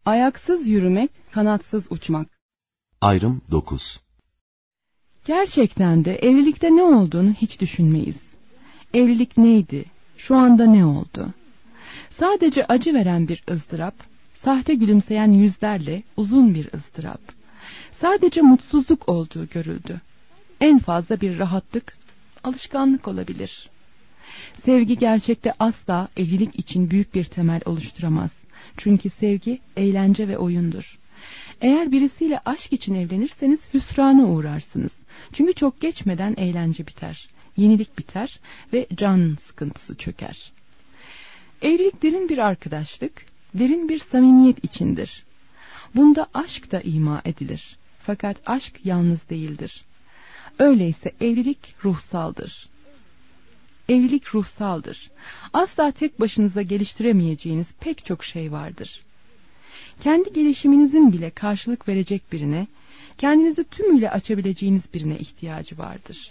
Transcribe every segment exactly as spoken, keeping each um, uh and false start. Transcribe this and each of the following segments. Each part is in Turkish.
Ayaksız yürümek, kanatsız uçmak. Ayrım dokuz. Gerçekten de evlilikte ne olduğunu hiç düşünmeyiz. Evlilik neydi? Şu anda ne oldu? Sadece acı veren bir ızdırap, sahte gülümseyen yüzlerle uzun bir ızdırap. Sadece mutsuzluk olduğu görüldü. En fazla bir rahatlık, alışkanlık olabilir. Sevgi gerçekte asla evlilik için büyük bir temel oluşturamaz. Çünkü sevgi eğlence ve oyundur. Eğer birisiyle aşk için evlenirseniz hüsrana uğrarsınız. Çünkü çok geçmeden eğlence biter, yenilik biter ve can sıkıntısı çöker. Evlilik derin bir arkadaşlık, derin bir samimiyet içindir. Bunda aşk da ima edilir. Fakat aşk yalnız değildir. Öyleyse evlilik ruhsaldır. Evlilik ruhsaldır. Asla tek başınıza geliştiremeyeceğiniz pek çok şey vardır. Kendi gelişiminizin bile karşılık verecek birine, kendinizi tümüyle açabileceğiniz birine ihtiyacı vardır.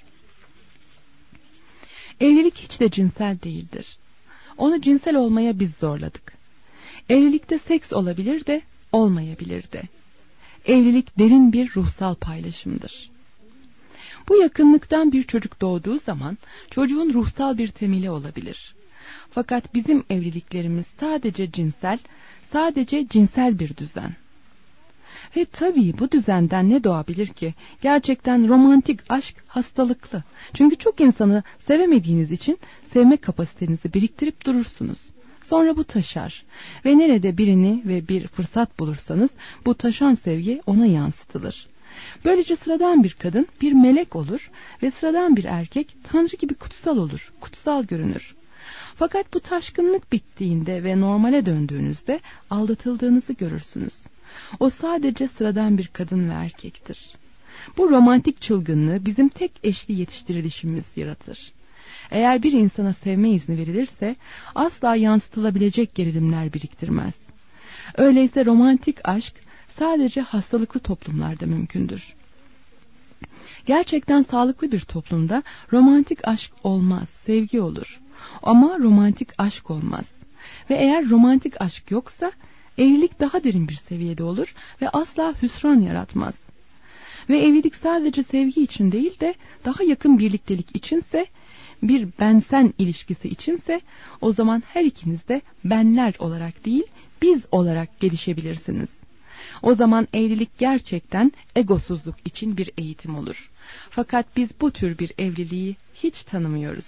Evlilik hiç de cinsel değildir. Onu cinsel olmaya biz zorladık. Evlilikte seks olabilir de, olmayabilir de. Evlilik derin bir ruhsal paylaşımdır. Bu yakınlıktan bir çocuk doğduğu zaman çocuğun ruhsal bir temeli olabilir. Fakat bizim evliliklerimiz sadece cinsel, sadece cinsel bir düzen. Ve tabii bu düzenden ne doğabilir ki? Gerçekten romantik aşk hastalıklı. Çünkü çok insanı sevemediğiniz için sevme kapasitenizi biriktirip durursunuz. Sonra bu taşar ve nerede birini ve bir fırsat bulursanız bu taşan sevgi ona yansıtılır. Böylece sıradan bir kadın bir melek olur ve sıradan bir erkek Tanrı gibi kutsal olur, kutsal görünür. Fakat bu taşkınlık bittiğinde ve normale döndüğünüzde aldatıldığınızı görürsünüz. O sadece sıradan bir kadın ve erkektir. Bu romantik çılgınlığı bizim tek eşli yetiştirilişimiz yaratır. Eğer bir insana sevme izni verilirse asla yansıtılabilecek gerilimler biriktirmez. Öyleyse romantik aşk sadece hastalıklı toplumlarda mümkündür. Gerçekten sağlıklı bir toplumda romantik aşk olmaz, sevgi olur. Ama romantik aşk olmaz. Ve eğer romantik aşk yoksa evlilik daha derin bir seviyede olur ve asla hüsran yaratmaz. Ve evlilik sadece sevgi için değil de daha yakın birliktelik içinse, bir ben-sen ilişkisi içinse o zaman her ikiniz de benler olarak değil biz olarak gelişebilirsiniz. O zaman evlilik gerçekten egosuzluk için bir eğitim olur. Fakat biz bu tür bir evliliği hiç tanımıyoruz.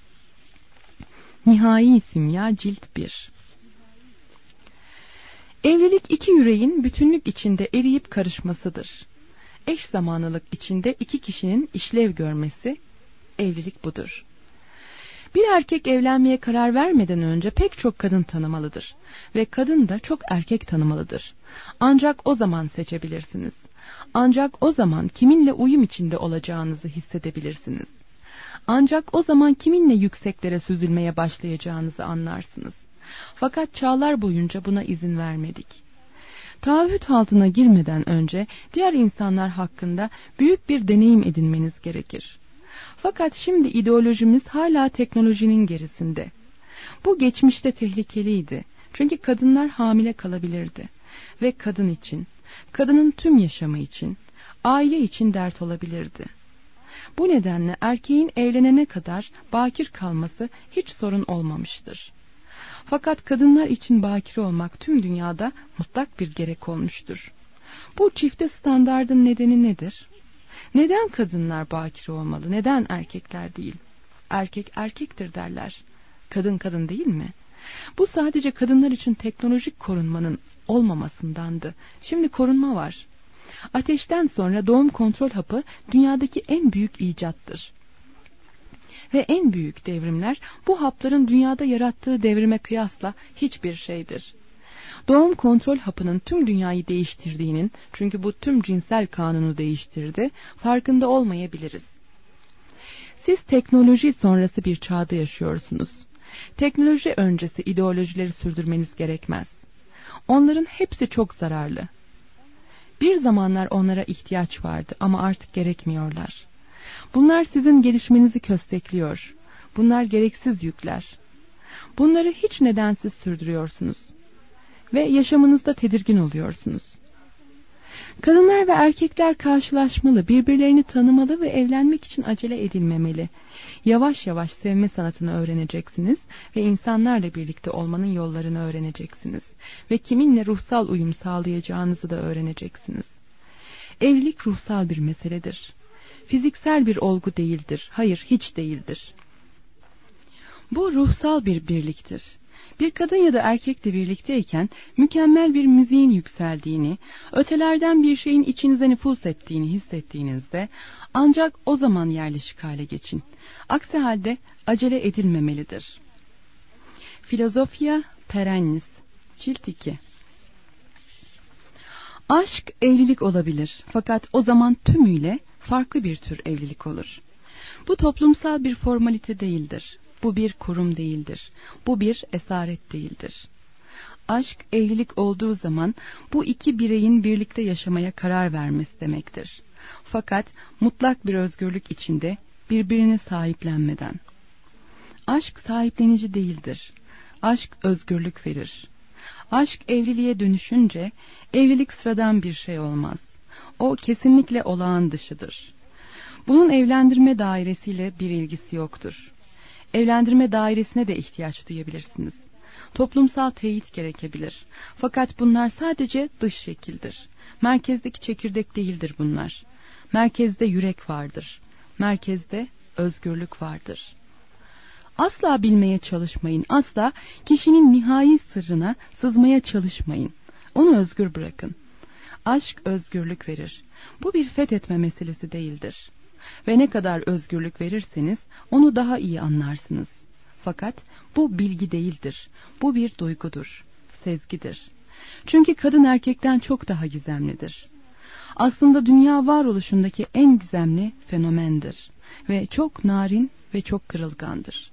Nihai Simya Cilt bir. Evlilik iki yüreğin bütünlük içinde eriyip karışmasıdır. Eş zamanlılık içinde iki kişinin işlev görmesi, evlilik budur. Bir erkek evlenmeye karar vermeden önce pek çok kadın tanımalıdır ve kadın da çok erkek tanımalıdır. Ancak o zaman seçebilirsiniz. Ancak o zaman kiminle uyum içinde olacağınızı hissedebilirsiniz. Ancak o zaman kiminle yükseklere süzülmeye başlayacağınızı anlarsınız. Fakat çağlar boyunca buna izin vermedik. Taahhüt altına girmeden önce diğer insanlar hakkında büyük bir deneyim edinmeniz gerekir. Fakat şimdi ideolojimiz hala teknolojinin gerisinde. Bu geçmişte tehlikeliydi. Çünkü kadınlar hamile kalabilirdi. Ve kadın için, kadının tüm yaşamı için, aile için dert olabilirdi. Bu nedenle erkeğin evlenene kadar bakir kalması hiç sorun olmamıştır. Fakat kadınlar için bakir olmak tüm dünyada mutlak bir gerek olmuştur. Bu çifte standardın nedeni nedir? Neden kadınlar bakir olmalı? Neden erkekler değil? Erkek erkektir derler. Kadın kadın değil mi? Bu sadece kadınlar için teknolojik korunmanın olmamasındandı. Şimdi korunma var. Ateşten sonra doğum kontrol hapı dünyadaki en büyük icattır. Ve en büyük devrimler bu hapların dünyada yarattığı devrime kıyasla hiçbir şeydir. Doğum kontrol hapının tüm dünyayı değiştirdiğinin, çünkü bu tüm cinsel kanunu değiştirdi, farkında olmayabiliriz. Siz teknoloji sonrası bir çağda yaşıyorsunuz. Teknoloji öncesi ideolojileri sürdürmeniz gerekmez. Onların hepsi çok zararlı. Bir zamanlar onlara ihtiyaç vardı ama artık gerekmiyorlar. Bunlar sizin gelişmenizi köstekliyor. Bunlar gereksiz yükler. Bunları hiç nedensiz sürdürüyorsunuz. ve yaşamınızda tedirgin oluyorsunuz. Kadınlar ve erkekler karşılaşmalı, birbirlerini tanımalı ve evlenmek için acele edilmemeli. Yavaş yavaş sevme sanatını öğreneceksiniz ve insanlarla birlikte olmanın yollarını öğreneceksiniz. Ve kiminle ruhsal uyum sağlayacağınızı da öğreneceksiniz. Evlilik ruhsal bir meseledir. Fiziksel bir olgu değildir. Hayır, hiç değildir. Bu ruhsal bir birliktir. Bir kadın ya da erkekle birlikteyken mükemmel bir müziğin yükseldiğini, ötelerden bir şeyin içinize nüfuz ettiğini hissettiğinizde ancak o zaman yerleşik hale geçin. Aksi halde acele edilmemelidir. Filosofia Perennis, Cilt iki. Aşk evlilik olabilir, fakat o zaman tümüyle farklı bir tür evlilik olur. Bu toplumsal bir formalite değildir. Bu bir kurum değildir. Bu bir esaret değildir. Aşk evlilik olduğu zaman bu iki bireyin birlikte yaşamaya karar vermesi demektir. Fakat mutlak bir özgürlük içinde, birbirini sahiplenmeden. Aşk sahiplenici değildir. Aşk özgürlük verir. Aşk evliliğe dönüşünce evlilik sıradan bir şey olmaz. O kesinlikle olağan dışıdır. Bunun evlendirme dairesiyle bir ilgisi yoktur. Evlendirme dairesine de ihtiyaç duyabilirsiniz. Toplumsal teyit gerekebilir. Fakat bunlar sadece dış şekildir. Merkezdeki çekirdek değildir bunlar. Merkezde yürek vardır. Merkezde özgürlük vardır. Asla bilmeye çalışmayın. Asla kişinin nihai sırrına sızmaya çalışmayın. Onu özgür bırakın. Aşk özgürlük verir. Bu bir fethetme meselesi değildir. Ve ne kadar özgürlük verirseniz onu daha iyi anlarsınız. Fakat bu bilgi değildir. Bu bir duygudur, sezgidir. Çünkü kadın erkekten çok daha gizemlidir. Aslında dünya varoluşundaki en gizemli fenomendir. Ve çok narin ve çok kırılgandır.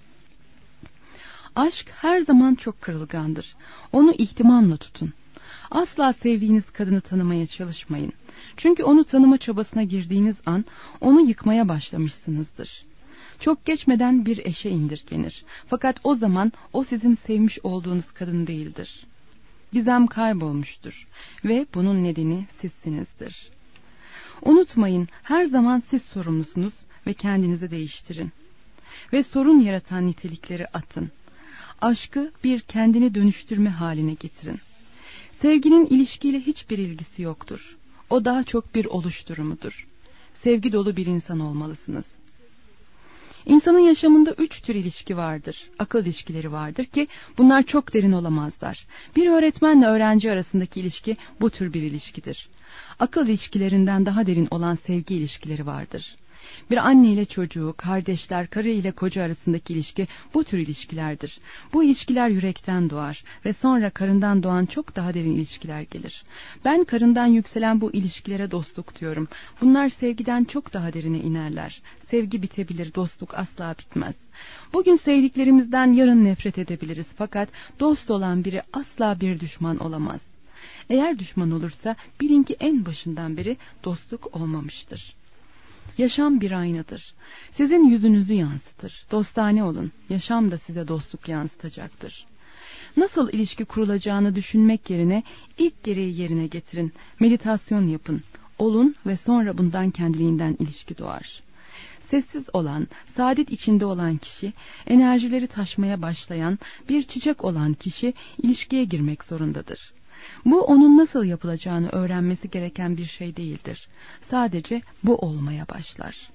Aşk her zaman çok kırılgandır. Onu ihtimamla tutun. Asla sevdiğiniz kadını tanımaya çalışmayın. Çünkü onu tanıma çabasına girdiğiniz an onu yıkmaya başlamışsınızdır. Çok geçmeden bir eşe indirgenir. Fakat o zaman o sizin sevmiş olduğunuz kadın değildir. Gizem kaybolmuştur ve bunun nedeni sizsinizdir. Unutmayın, her zaman siz sorumlusunuz ve kendinizi değiştirin. Ve sorun yaratan nitelikleri atın. Aşkı bir kendini dönüştürme haline getirin. Sevginin ilişkiyle hiçbir ilgisi yoktur. O daha çok bir oluş durumudur. Sevgi dolu bir insan olmalısınız. İnsanın yaşamında üç tür ilişki vardır. Akıl ilişkileri vardır ki bunlar çok derin olamazlar. Bir öğretmenle öğrenci arasındaki ilişki bu tür bir ilişkidir. Akıl ilişkilerinden daha derin olan sevgi ilişkileri vardır. Bir anne ile çocuğu, kardeşler, karı ile koca arasındaki ilişki bu tür ilişkilerdir. Bu ilişkiler yürekten doğar ve sonra karından doğan çok daha derin ilişkiler gelir. Ben karından yükselen bu ilişkilere dostluk diyorum. Bunlar sevgiden çok daha derine inerler. Sevgi bitebilir, dostluk asla bitmez. Bugün sevdiklerimizden yarın nefret edebiliriz, fakat dost olan biri asla bir düşman olamaz. Eğer düşman olursa bilin ki en başından beri dostluk olmamıştır. Yaşam bir aynadır. Sizin yüzünüzü yansıtır. Dostane olun. Yaşam da size dostluk yansıtacaktır. Nasıl ilişki kurulacağını düşünmek yerine ilk gereği yerine getirin. Meditasyon yapın. Olun ve sonra bundan kendiliğinden ilişki doğar. Sessiz olan, saadet içinde olan kişi, enerjileri taşmaya başlayan, bir çiçek olan kişi ilişkiye girmek zorundadır. Bu onun nasıl yapılacağını öğrenmesi gereken bir şey değildir. Sadece bu olmaya başlar.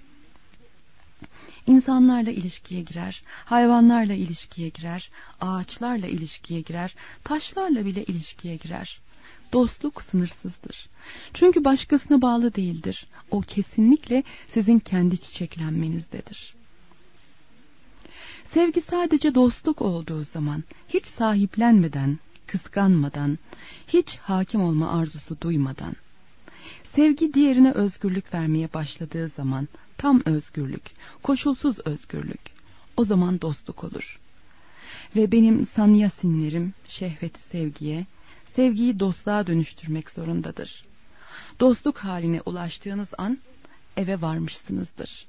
İnsanlarla ilişkiye girer, hayvanlarla ilişkiye girer, ağaçlarla ilişkiye girer, taşlarla bile ilişkiye girer. Dostluk sınırsızdır. Çünkü başkasına bağlı değildir. O kesinlikle sizin kendi çiçeklenmenizdedir. Sevgi sadece dostluk olduğu zaman, hiç sahiplenmeden, kıskanmadan, hiç hakim olma arzusu duymadan. Sevgi diğerine özgürlük vermeye başladığı zaman, tam özgürlük, koşulsuz özgürlük, o zaman dostluk olur. Ve benim sanyasinlerim şehveti sevgiye, sevgiyi dostluğa dönüştürmek zorundadır. Dostluk haline ulaştığınız an eve varmışsınızdır.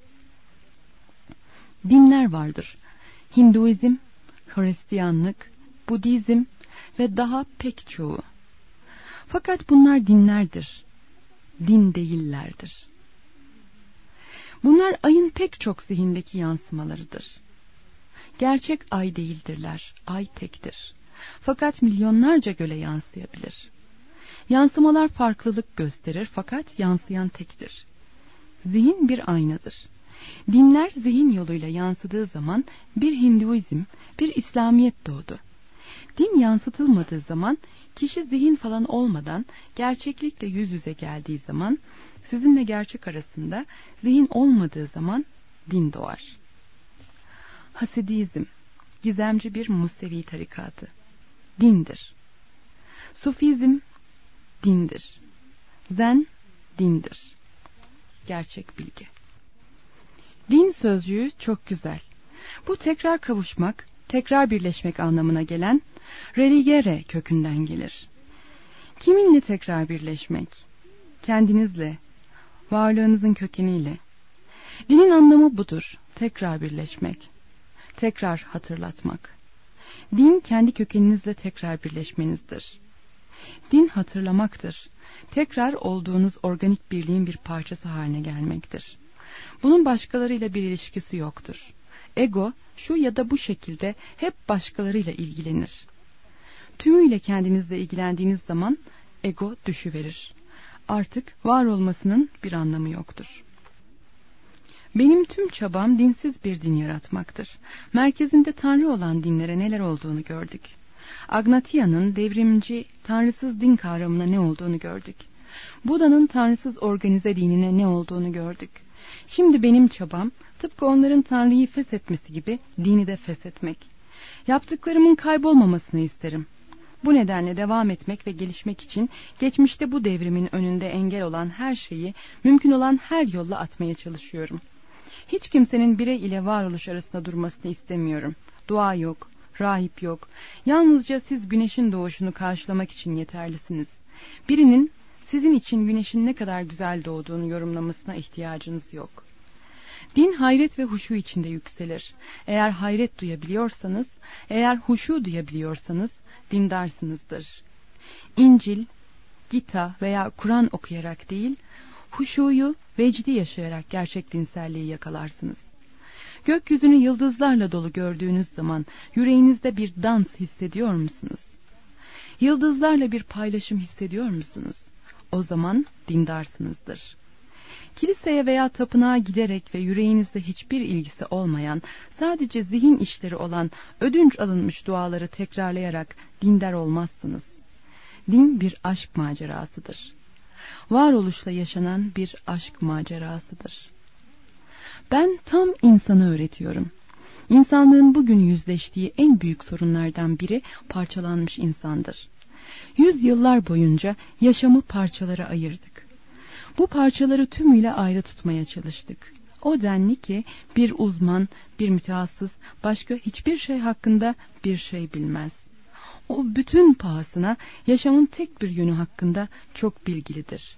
Dinler vardır. Hinduizm, Hristiyanlık, Budizm, ve daha pek çoğu. Fakat bunlar dinlerdir, din değillerdir. Bunlar ayın pek çok zihindeki yansımalarıdır. Gerçek ay değildirler, ay tektir. Fakat milyonlarca göle yansıyabilir. Yansımalar farklılık gösterir fakat yansıyan tektir. Zihin bir aynadır. Dinler zihin yoluyla yansıdığı zaman bir Hinduizm, bir İslamiyet doğdu. Din yansıtılmadığı zaman, kişi zihin falan olmadan gerçeklikle yüz yüze geldiği zaman, sizinle gerçek arasında zihin olmadığı zaman din doğar. Hasidizm, gizemci bir Musevi tarikatı, dindir. Sufizm, dindir. Zen, dindir. Gerçek bilgi. Din sözcüğü çok güzel. Bu tekrar kavuşmak, tekrar birleşmek anlamına gelen religere kökünden gelir. Kiminle tekrar birleşmek? Kendinizle, varlığınızın kökeniyle. Dinin anlamı budur, tekrar birleşmek, tekrar hatırlatmak. Din kendi kökeninizle tekrar birleşmenizdir. Din hatırlamaktır, tekrar olduğunuz organik birliğin bir parçası haline gelmektir. Bunun başkalarıyla bir ilişkisi yoktur. Ego şu ya da bu şekilde hep başkalarıyla ilgilenir. Tümüyle kendinizle ilgilendiğiniz zaman ego düşüverir. Artık var olmasının bir anlamı yoktur. Benim tüm çabam dinsiz bir din yaratmaktır. Merkezinde Tanrı olan dinlere neler olduğunu gördük. Agnatya'nın devrimci, tanrısız din kavramına ne olduğunu gördük. Buda'nın tanrısız organize dinine ne olduğunu gördük. Şimdi benim çabam, tıpkı onların Tanrı'yı feshetmesi gibi dini de feshetmek. Yaptıklarımın kaybolmamasını isterim. Bu nedenle devam etmek ve gelişmek için geçmişte bu devrimin önünde engel olan her şeyi mümkün olan her yolla atmaya çalışıyorum. Hiç kimsenin birey ile varoluş arasında durmasını istemiyorum. Dua yok, rahip yok. Yalnızca siz güneşin doğuşunu karşılamak için yeterlisiniz. Birinin sizin için güneşin ne kadar güzel doğduğunu yorumlamasına ihtiyacınız yok. Din hayret ve huşu içinde yükselir. Eğer hayret duyabiliyorsanız, eğer huşu duyabiliyorsanız dindarsınızdır. İncil, Gita veya Kur'an okuyarak değil, huşuyu, vecdi yaşayarak gerçek dinselliği yakalarsınız. Gökyüzünü yıldızlarla dolu gördüğünüz zaman yüreğinizde bir dans hissediyor musunuz? Yıldızlarla bir paylaşım hissediyor musunuz? O zaman dindarsınızdır. Kiliseye veya tapınağa giderek ve yüreğinizde hiçbir ilgisi olmayan, sadece zihin işleri olan ödünç alınmış duaları tekrarlayarak dindar olmazsınız. Din bir aşk macerasıdır. Varoluşla yaşanan bir aşk macerasıdır. Ben tam insanı öğretiyorum. İnsanlığın bugün yüzleştiği en büyük sorunlardan biri parçalanmış insandır. Yüzyıllar boyunca yaşamı parçalara ayırdık. Bu parçaları tümüyle ayrı tutmaya çalıştık. O denli ki bir uzman, bir mütehassıs başka hiçbir şey hakkında bir şey bilmez. O bütün pahasına yaşamın tek bir yönü hakkında çok bilgilidir.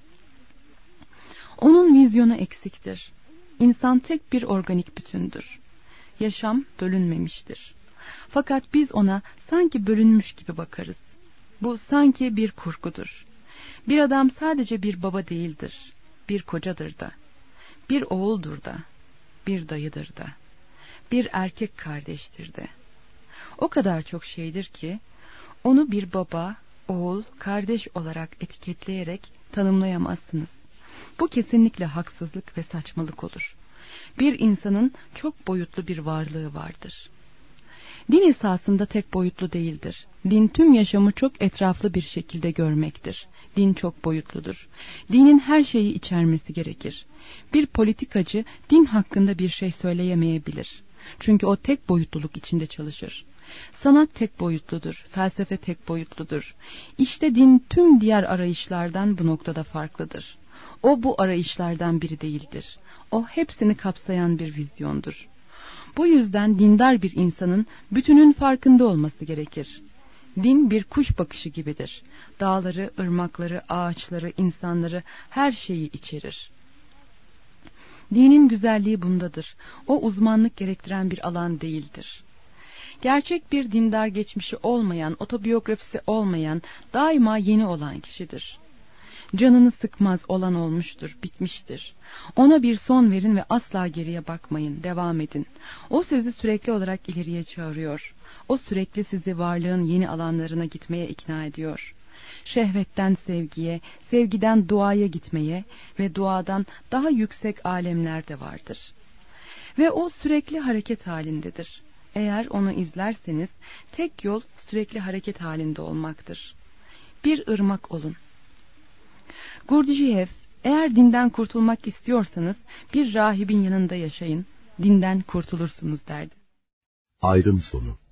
Onun vizyonu eksiktir. İnsan tek bir organik bütündür. Yaşam bölünmemiştir. Fakat biz ona sanki bölünmüş gibi bakarız. Bu sanki bir kurgudur. Bir adam sadece bir baba değildir. Bir kocadır da. Bir oğuldur da. Bir dayıdır da. Bir erkek kardeştir de. O kadar çok şeydir ki onu bir baba, oğul, kardeş olarak etiketleyerek tanımlayamazsınız. Bu kesinlikle haksızlık ve saçmalık olur. Bir insanın çok boyutlu bir varlığı vardır. Din esasında tek boyutlu değildir. Din tüm yaşamı çok etraflı bir şekilde görmektir. Din çok boyutludur. Dinin her şeyi içermesi gerekir. Bir politikacı din hakkında bir şey söyleyemeyebilir. Çünkü o tek boyutluluk içinde çalışır. Sanat tek boyutludur, felsefe tek boyutludur. İşte din tüm diğer arayışlardan bu noktada farklıdır. O bu arayışlardan biri değildir. O hepsini kapsayan bir vizyondur. Bu yüzden dindar bir insanın bütünün farkında olması gerekir. Din bir kuş bakışı gibidir. Dağları, ırmakları, ağaçları, insanları, her şeyi içerir. Dinin güzelliği bundadır. O uzmanlık gerektiren bir alan değildir. Gerçek bir dindar geçmişi olmayan, otobiyografisi olmayan, daima yeni olan kişidir. Canını sıkmaz olan olmuştur, bitmiştir. Ona bir son verin ve asla geriye bakmayın, devam edin. O sizi sürekli olarak ileriye çağırıyor. O sürekli sizi varlığın yeni alanlarına gitmeye ikna ediyor. Şehvetten sevgiye, sevgiden duaya gitmeye ve duadan daha yüksek alemler de vardır. Ve o sürekli hareket halindedir. Eğer onu izlerseniz tek yol sürekli hareket halinde olmaktır. Bir ırmak olun. Gurdjieff, eğer dinden kurtulmak istiyorsanız bir rahibin yanında yaşayın, dinden kurtulursunuz derdi. Ayrım sonu.